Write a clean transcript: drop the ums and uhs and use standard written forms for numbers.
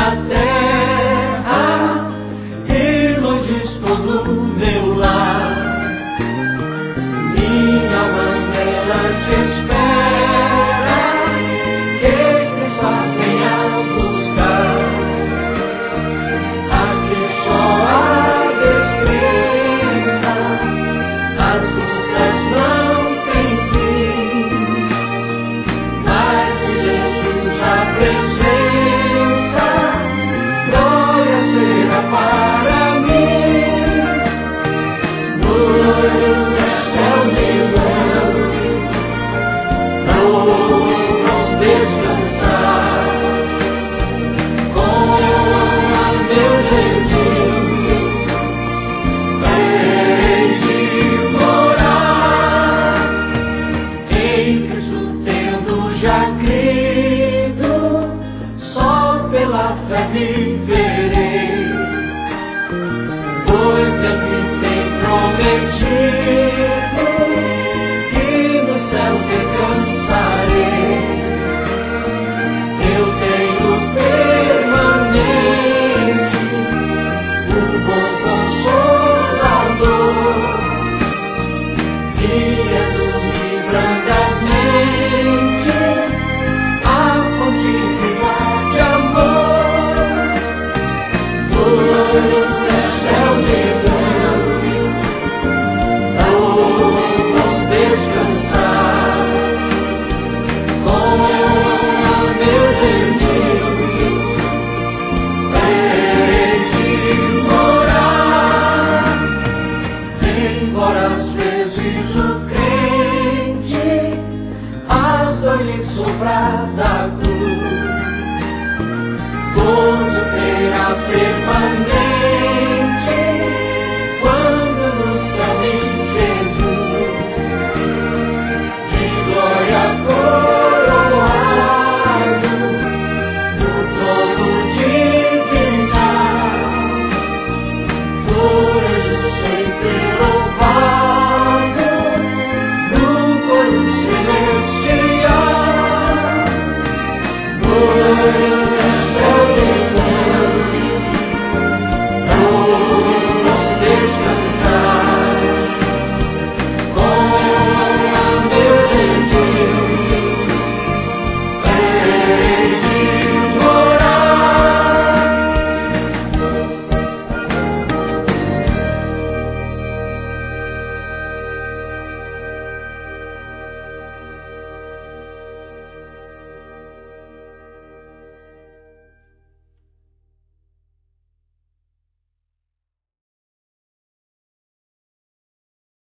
na terra e longe estou do meu lar. Minha alma nela te espera, que Cristo a venha buscar. Aqui só há descrença, as lutas não têm fim, mas de Jesus a presença, glória será para mim. No céu milão, vou descansar com meu Jesus, hei de morar em Cristo, tendo já crido, só pela fé viverei, pois Ele tem prometido